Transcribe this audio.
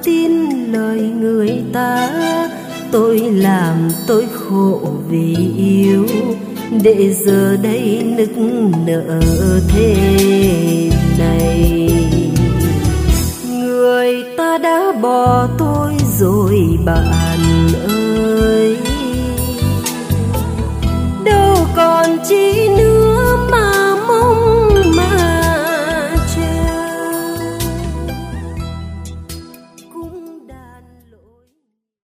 tin lời người ta. Tôi làm tôi khổ vì yêu, để giờ đây nức nở thế này. Người ta đã bỏ tôi rồi bạn ơi, đâu còn chi